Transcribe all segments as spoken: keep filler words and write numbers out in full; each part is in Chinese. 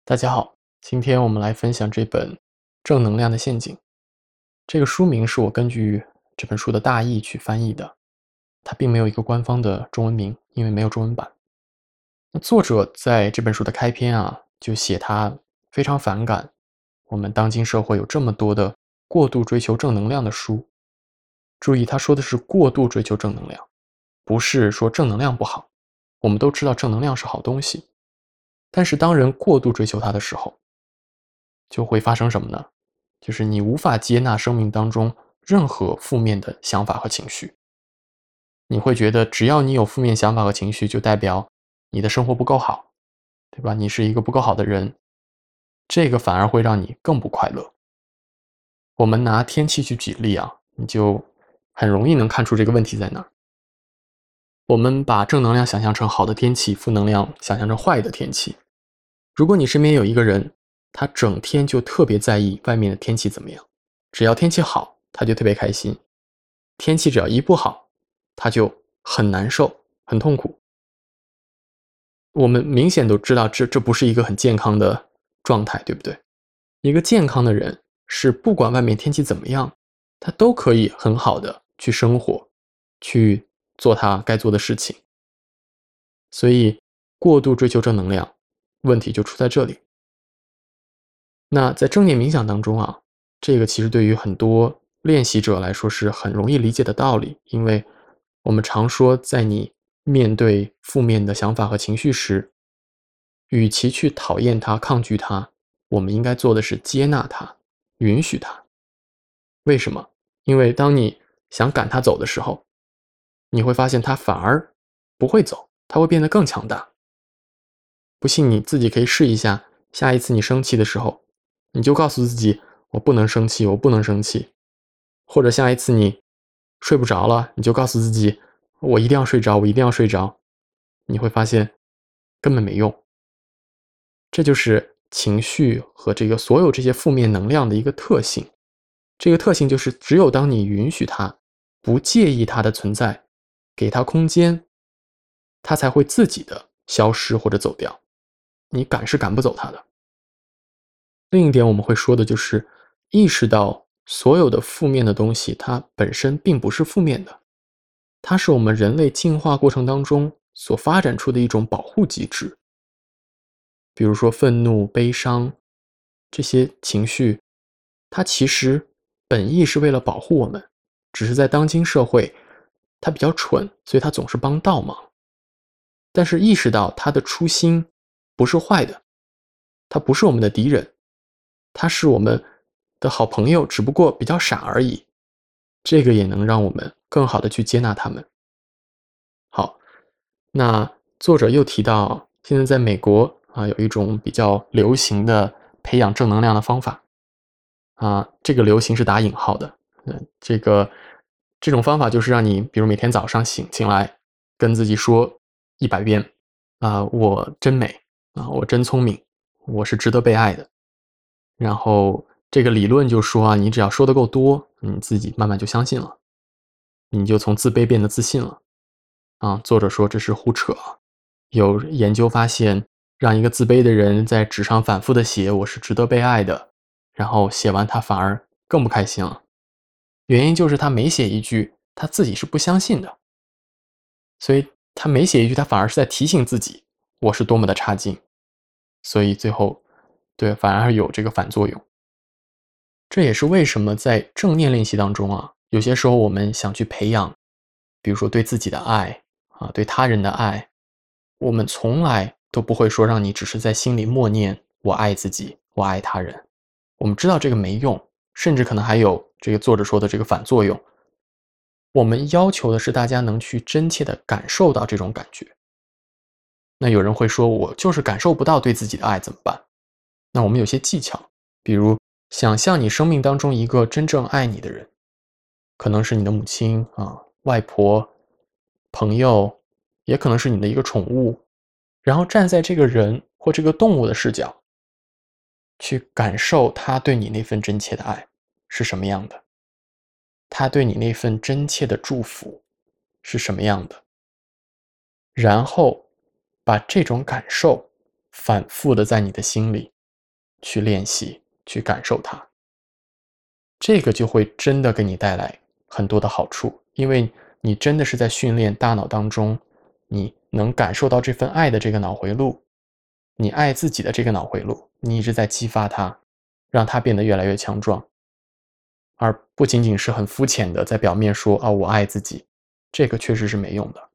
大家好，今天我们来分享这本《正能量的陷阱》。这个书名是我根据这本书的大意去翻译的，它并没有一个官方的中文名，因为没有中文版。那作者在这本书的开篇啊，就写他非常反感我们当今社会有这么多的过度追求正能量的书。注意，他说的是过度追求正能量，不是说正能量不好。我们都知道正能量是好东西，但是当人过度追求它的时候，就会发生什么呢？就是你无法接纳生命当中任何负面的想法和情绪。你会觉得只要你有负面想法和情绪，就代表你的生活不够好，对吧？你是一个不够好的人，这个反而会让你更不快乐。我们拿天气去举例啊，你就很容易能看出这个问题在哪儿。我们把正能量想象成好的天气，负能量想象成坏的天气。如果你身边有一个人，他整天就特别在意外面的天气怎么样，只要天气好，他就特别开心；天气只要一不好，他就很难受，很痛苦。我们明显都知道这这不是一个很健康的状态，对不对？一个健康的人是不管外面天气怎么样，他都可以很好的去生活，去做他该做的事情。所以过度追求正能量，问题就出在这里。那在正念冥想当中啊，这个其实对于很多练习者来说是很容易理解的道理，因为我们常说，在你面对负面的想法和情绪时，与其去讨厌它、抗拒它，我们应该做的是接纳它、允许它。为什么？因为当你想赶它走的时候，你会发现它反而不会走，它会变得更强大。不信你自己可以试一下，下一次你生气的时候，你就告诉自己，我不能生气，我不能生气。或者下一次你睡不着了，你就告诉自己，我一定要睡着，我一定要睡着。你会发现根本没用。这就是情绪和这个所有这些负面能量的一个特性。这个特性就是只有当你允许它，不介意它的存在，给它空间，它才会自己的消失或者走掉。你赶是赶不走它的。另一点我们会说的就是，意识到所有的负面的东西，它本身并不是负面的，它是我们人类进化过程当中所发展出的一种保护机制。比如说愤怒、悲伤这些情绪，它其实本意是为了保护我们，只是在当今社会，它比较蠢，所以它总是帮倒忙。但是意识到它的初心不是坏的，它不是我们的敌人，他是我们的好朋友，只不过比较傻而已。这个也能让我们更好的去接纳他们。好，那作者又提到，现在在美国啊，有一种比较流行的培养正能量的方法啊，这个流行是打引号的。嗯，这个这种方法就是让你，比如每天早上醒醒来，跟自己说一百遍啊，我真美啊，我真聪明，我是值得被爱的。然后这个理论就说啊，你只要说的够多，你自己慢慢就相信了，你就从自卑变得自信了。啊，作者说这是胡扯。有研究发现，让一个自卑的人在纸上反复的写我是值得被爱的，然后写完他反而更不开心了。原因就是他每写一句，他自己是不相信的，所以他每写一句，他反而是在提醒自己我是多么的差劲，所以最后对反而有这个反作用。这也是为什么在正念练习当中啊，有些时候我们想去培养，比如说对自己的爱啊，对他人的爱，我们从来都不会说让你只是在心里默念我爱自己，我爱他人。我们知道这个没用，甚至可能还有这个作者说的这个反作用。我们要求的是大家能去真切的感受到这种感觉。那有人会说，我就是感受不到对自己的爱怎么办？那我们有些技巧，比如想象你生命当中一个真正爱你的人，可能是你的母亲啊、外婆、朋友，也可能是你的一个宠物，然后站在这个人或这个动物的视角，去感受他对你那份真切的爱是什么样的，他对你那份真切的祝福是什么样的，然后把这种感受反复的在你的心里去练习，去感受它。这个就会真的给你带来很多的好处，因为你真的是在训练大脑当中，你能感受到这份爱的这个脑回路，你爱自己的这个脑回路，你一直在激发它，让它变得越来越强壮，而不仅仅是很肤浅的在表面说啊我爱自己，这个确实是没用的。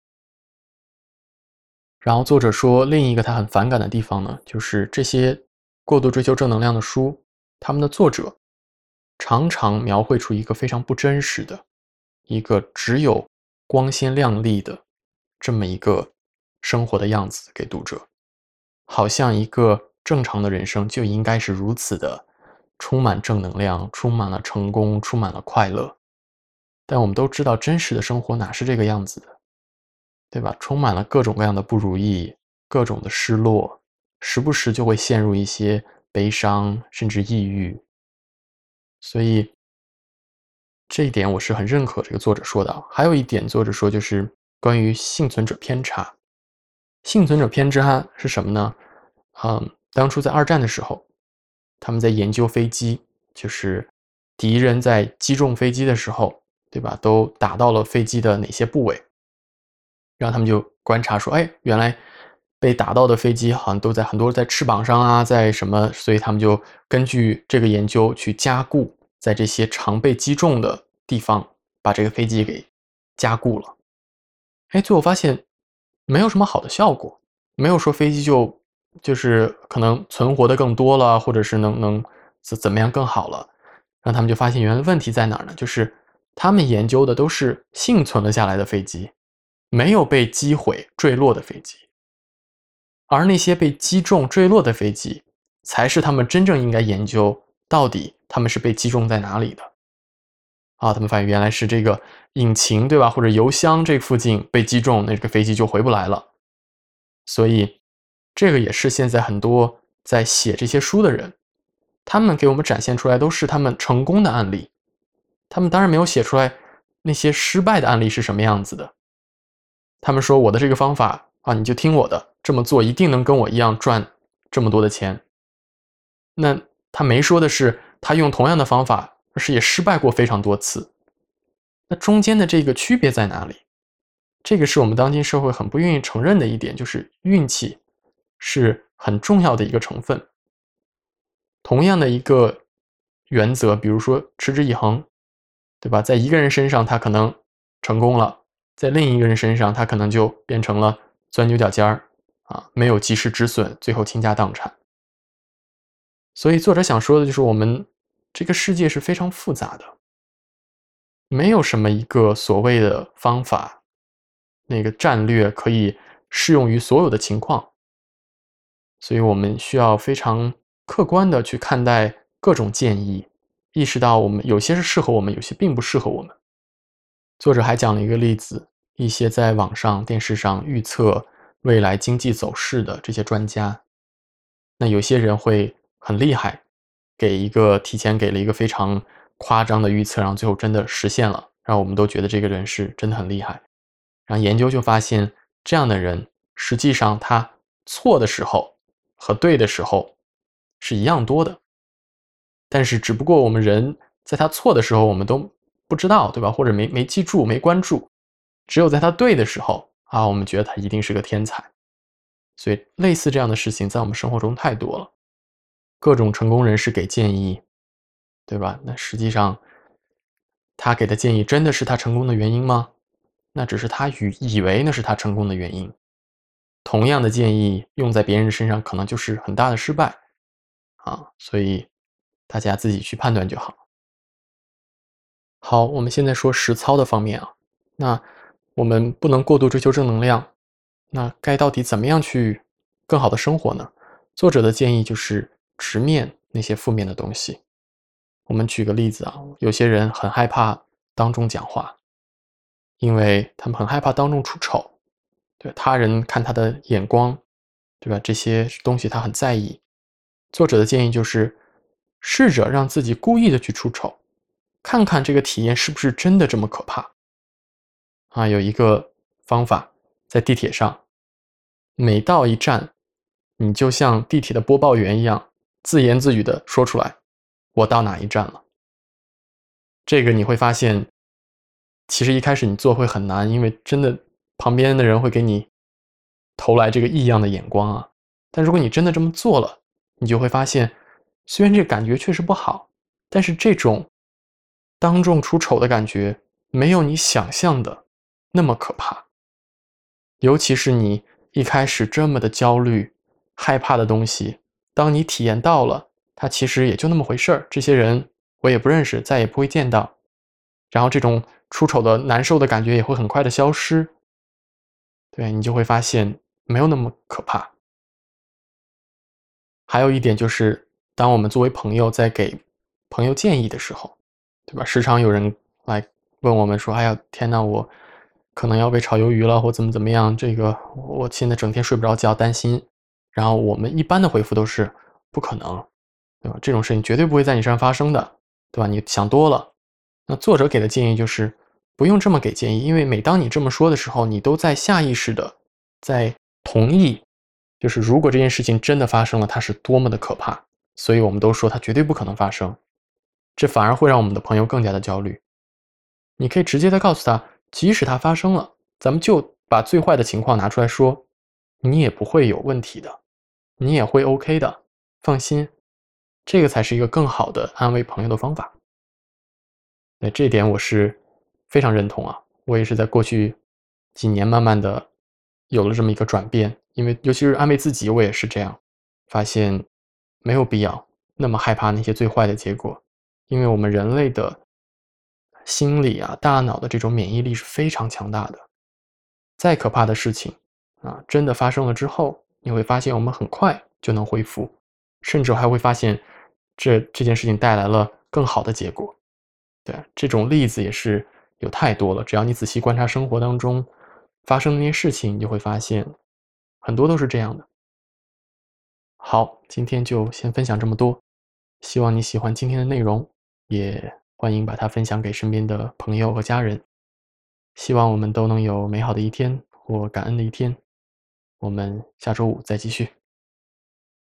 然后作者说另一个他很反感的地方呢，就是这些过度追求正能量的书，他们的作者常常描绘出一个非常不真实的，一个只有光鲜亮丽的这么一个生活的样子给读者，好像一个正常的人生就应该是如此的充满正能量，充满了成功，充满了快乐。但我们都知道真实的生活哪是这个样子的，对吧？充满了各种各样的不如意，各种的失落，时不时就会陷入一些悲伤，甚至抑郁。所以这一点我是很认可这个作者说的。还有一点作者说就是关于幸存者偏差。幸存者偏差是什么呢？嗯，当初在二战的时候，他们在研究飞机，就是敌人在击中飞机的时候，对吧，都打到了飞机的哪些部位，然后他们就观察说，哎，原来被打到的飞机好像都在很多在翅膀上啊，在什么，所以他们就根据这个研究去加固，在这些常被击中的地方，把这个飞机给加固了。哎，最后发现没有什么好的效果，没有说飞机就就是可能存活的更多了，或者是能能怎怎么样更好了。让他们就发现原来问题在哪儿呢？就是他们研究的都是幸存了下来的飞机，没有被击毁坠落的飞机，而那些被击中坠落的飞机，才是他们真正应该研究到底他们是被击中在哪里的。啊，他们发现原来是这个引擎，对吧？或者油箱这附近被击中，那个飞机就回不来了。所以，这个也是现在很多在写这些书的人，他们给我们展现出来都是他们成功的案例。他们当然没有写出来那些失败的案例是什么样子的。他们说我的这个方法啊，你就听我的，这么做一定能跟我一样赚这么多的钱。那他没说的是，他用同样的方法，而是也失败过非常多次。那中间的这个区别在哪里？这个是我们当今社会很不愿意承认的一点，就是运气是很重要的一个成分。同样的一个原则，比如说持之以恒，对吧？在一个人身上他可能成功了，在另一个人身上他可能就变成了钻牛角尖儿啊，没有及时止损，最后倾家荡产。所以作者想说的就是我们这个世界是非常复杂的，没有什么一个所谓的方法，那个战略可以适用于所有的情况。所以我们需要非常客观的去看待各种建议，意识到我们有些是适合我们，有些并不适合我们。作者还讲了一个例子，一些在网上、电视上预测未来经济走势的这些专家，那有些人会很厉害，给一个提前给了一个非常夸张的预测，然后最后真的实现了，让我们都觉得这个人是真的很厉害。然后研究就发现，这样的人实际上他错的时候和对的时候是一样多的，但是只不过我们人在他错的时候我们都不知道，对吧？或者没没记住、没关注，只有在他对的时候啊，我们觉得他一定是个天才。所以类似这样的事情在我们生活中太多了，各种成功人士给建议，对吧？那实际上他给的建议真的是他成功的原因吗？那只是他以以为那是他成功的原因。同样的建议用在别人身上可能就是很大的失败啊，所以大家自己去判断就好。好，我们现在说实操的方面啊，那我们不能过度追求正能量，那该到底怎么样去更好的生活呢？作者的建议就是直面那些负面的东西。我们举个例子啊，有些人很害怕当众讲话，因为他们很害怕当众出丑，对他人看他的眼光，对吧？这些东西他很在意。作者的建议就是试着让自己故意的去出丑，看看这个体验是不是真的这么可怕啊？有一个方法，在地铁上，每到一站，你就像地铁的播报员一样， 自言自语的说出来，我到哪一站了。这个你会发现，其实一开始你做会很难，因为真的旁边的人会给你投来这个异样的眼光啊。但如果你真的这么做了，你就会发现，虽然这个感觉确实不好，但是这种当众出丑的感觉没有你想象的那么可怕。尤其是你一开始这么的焦虑、害怕的东西，当你体验到了，它其实也就那么回事儿。这些人我也不认识，再也不会见到。然后这种出丑的难受的感觉也会很快的消失。对，你就会发现没有那么可怕。还有一点就是，当我们作为朋友在给朋友建议的时候，对吧？时常有人来问我们说：“哎呀，天呐，我可能要被炒鱿鱼了，或怎么怎么样，这个我现在整天睡不着觉，担心。”然后我们一般的回复都是：“不可能，对吧？这种事情绝对不会在你身上发生的，对吧？你想多了。”那作者给的建议就是，不用这么给建议，因为每当你这么说的时候，你都在下意识的在同意，就是如果这件事情真的发生了，它是多么的可怕，所以我们都说它绝对不可能发生，这反而会让我们的朋友更加的焦虑。你可以直接的告诉他，即使它发生了，咱们就把最坏的情况拿出来说，你也不会有问题的，你也会 OK 的，放心，这个才是一个更好的安慰朋友的方法。对，这一点我是非常认同啊，我也是在过去几年慢慢的有了这么一个转变，因为尤其是安慰自己，我也是这样，发现没有必要那么害怕那些最坏的结果，因为我们人类的心理啊、大脑的这种免疫力是非常强大的，再可怕的事情啊，真的发生了之后，你会发现我们很快就能恢复，甚至还会发现这这件事情带来了更好的结果。对，这种例子也是有太多了，只要你仔细观察生活当中发生的那些事情，你就会发现很多都是这样的。好，今天就先分享这么多，希望你喜欢今天的内容，也欢迎把它分享给身边的朋友和家人。希望我们都能有美好的一天或感恩的一天。我们下周五再继续。